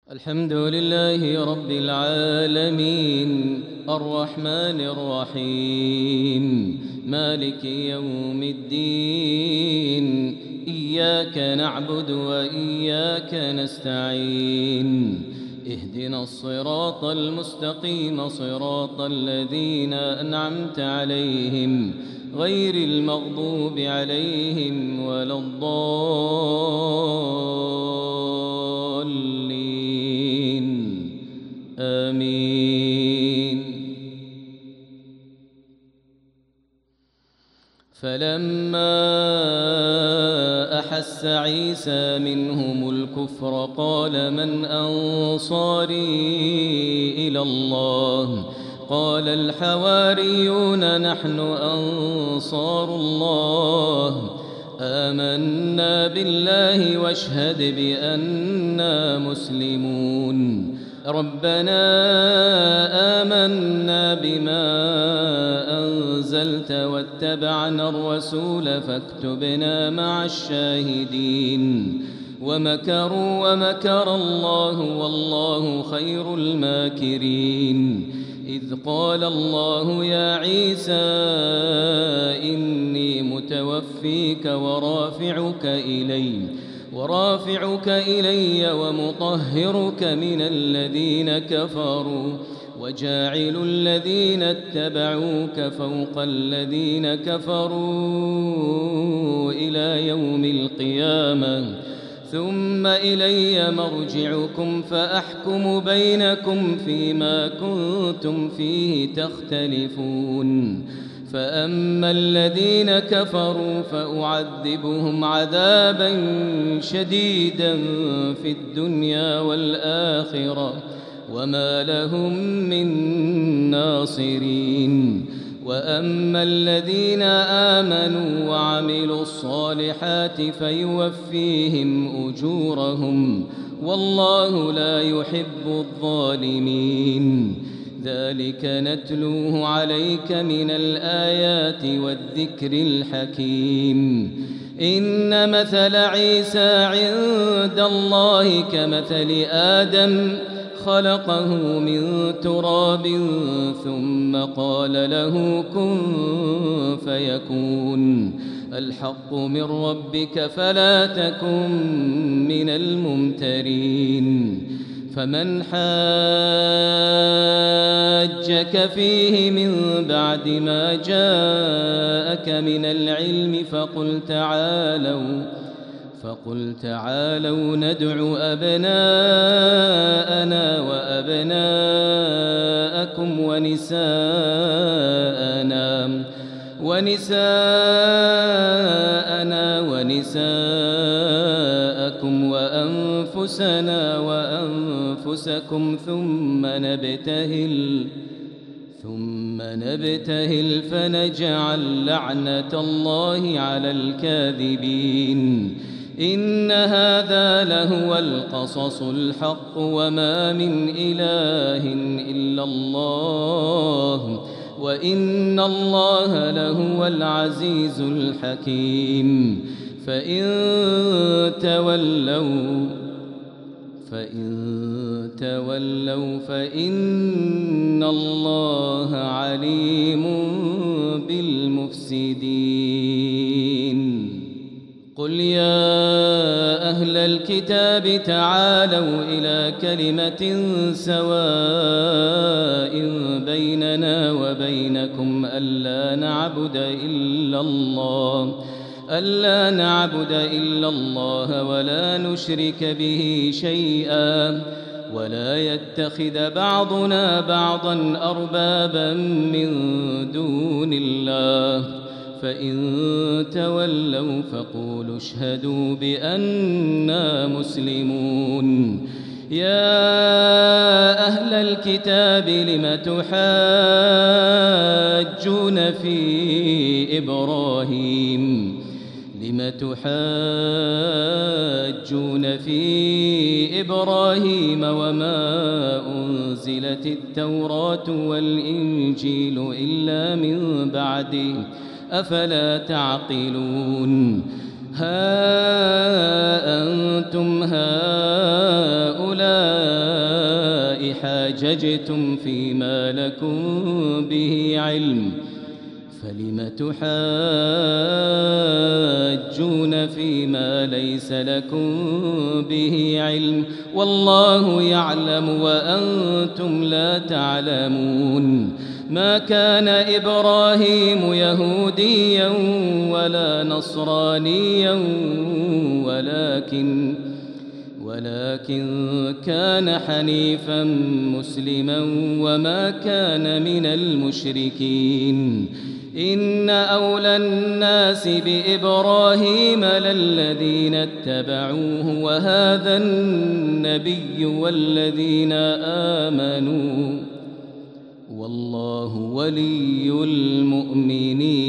الحمد لله رب العالمين الرحمن الرحيم مالك يوم الدين إياك نعبد وإياك نستعين اهدنا الصراط المستقيم صراط الذين أنعمت عليهم غير المغضوب عليهم ولا الضالين آمين. فلما أحس عيسى منهم الكفر قال من أنصاري إلى الله قال الحواريون نحن أنصار الله آمنا بالله واشهد بأننا مسلمون ربنا آمنا بما أنزلت واتبعنا الرسول فاكتبنا مع الشاهدين ومكروا ومكر الله والله خير الماكرين إذ قال الله يا عيسى إني متوفيك ورافعك إلي ومطهرك من الذين كفروا وجاعل الذين اتبعوك فوق الذين كفروا إلى يوم القيامة ثم إلي مرجعكم فأحكم بينكم فيما كنتم فيه تختلفون فأما الذين كفروا فأعذبهم عذابا شديدا في الدنيا والآخرة وما لهم من ناصرين وأما الذين آمنوا وعملوا الصالحات فيوفيهم أجورهم والله لا يحب الظالمين ذلك نتلوه عليك من الآيات والذكر الحكيم إن مثل عيسى عند الله كمثل آدم خلقه من تراب ثم قال له كن فيكون الحق من ربك فلا تكن من الممترين فمن حاجك فيه من بعد ما جاءك من العلم فقل تعالوا ندع أبناءنا وأبناءكم ونساءنا ونساءكم وأنفسنا وأنفسكم ثم نبتهل فنجعل لعنة الله على الكاذبين إن هذا لهو القصص الحق وما من إله إلا الله وإن الله لهو العزيز الحكيم فإن تولوا فإن الله عليم بالمفسدين قل يا أهل الكتاب تعالوا إلى كلمة سواء بيننا وبينكم ألا نعبد إلا الله ولا نشرك به شيئا ولا يتخذ بعضنا بعضا أربابا من دون الله فإن تولوا فقولوا اشهدوا بأننا مسلمون يا أهل الكتاب لم تحاجون في إبراهيم وما أنزلت التوراة والإنجيل إلا من بعده أفلا تعقلون أنتم هؤلاء حاججتم فيما لكم به علم فلم تحاجون فيما ليس لكم به علم والله يعلم وأنتم لا تعلمون ما كان إبراهيم يهوديا ولا نصرانيا ولكن كان حنيفا مسلما وما كان من المشركين إن أولى الناس بإبراهيم للذين اتبعوه وهذا النبي والذين آمنوا والله ولي المؤمنين.